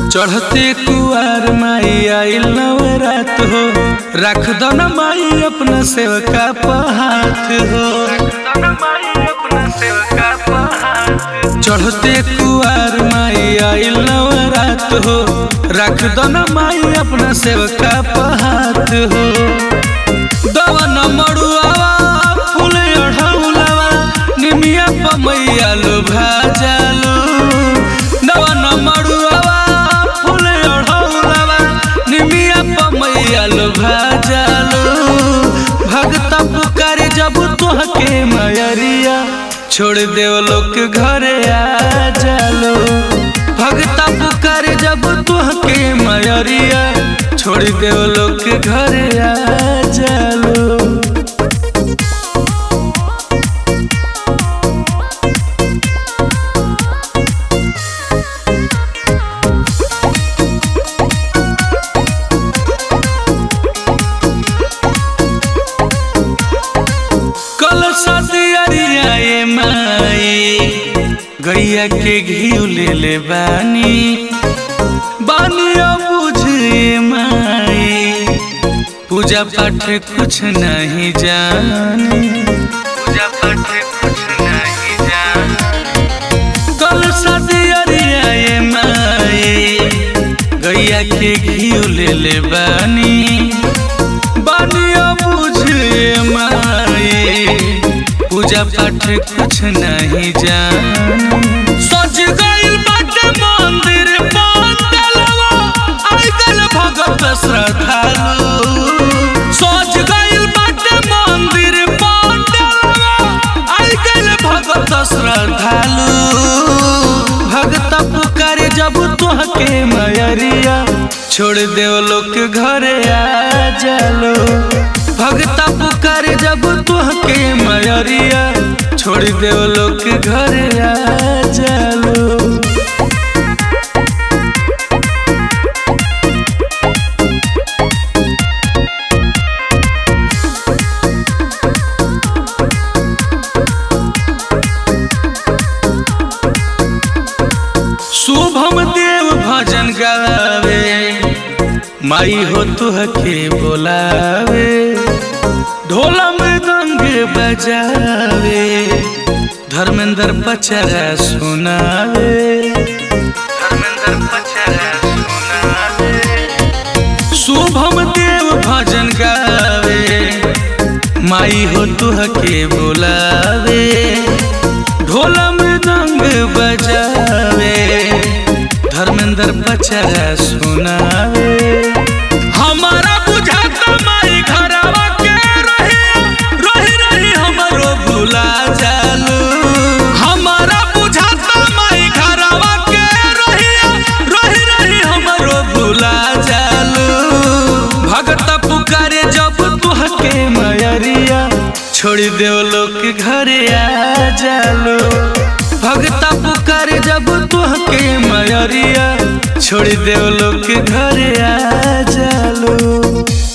चढ़ते कुआर माई आइल नवरात हो, रख दो न माई अपना सेवका पहात हो। चढ़ते कुआर माई आइल नवरात हो, रख दो न माई अपना सेवका पहात हो। दवन मड़ुआवा फूल अढ़ौलावा निमिया पमैया लो भाजालो। दवन मड़ुआवा फूल अढ़ौलावा निमिया पमैया लो भाजालो। भगता पुकारे जब तोहके मयरिया, छोड़ देव लोग घरे आ जालो। भगता पुकारे जब तोहके मयरिया, छोड़ देव लोग घरे आ जालो। गैया के घी ले ले बानी बुझे माई, पूजा पाठ कुछ नहीं जाने। पूजा पाठ कुछ नहीं जाने। कल सदिया माई, गैया के घी ले ले बानी बुझे माई, पूजा पाठ कुछ नहीं जाने। सज गइल बाटे मंदिर पंडलवा, आइगल भगत श्रद्धालु। सज गइल बाटे मंदिर पंडलवा, आइगल भगत श्रद्धालु। भगत पुकारे जब तोहके मयरिया, छोड़ देव लोग घरे आ जालो। भगता पुकारे जब तोहके मयरिया, छोड़ देव लोग घरे आ जालो। शुभम देव भजन गावे, माई हो तुहके बोलावे। ढोला मृदंग बजावे, धर्मेंद्र पचरा सुनावे। धर्मेंद्र पचरा सुनावे। शुभम देव भजन गावे, माई हो तुहके बोलावे। ढोला मृदंग बजावे, धर्मेंद्र पचरा सुनावे। हमारा बुझाता माई घरवा के रही हमरो भुला जालो। हमारा बुझाता माई घरवा के रही हमरो भुला जालो। भगता पुकारे जब तोहके मयरिया, छोड़ देव लोग घरे आ जालो। भगता पुकारे जब तोहके मयरिया, छोड़ देव लोग घरे आ जालो।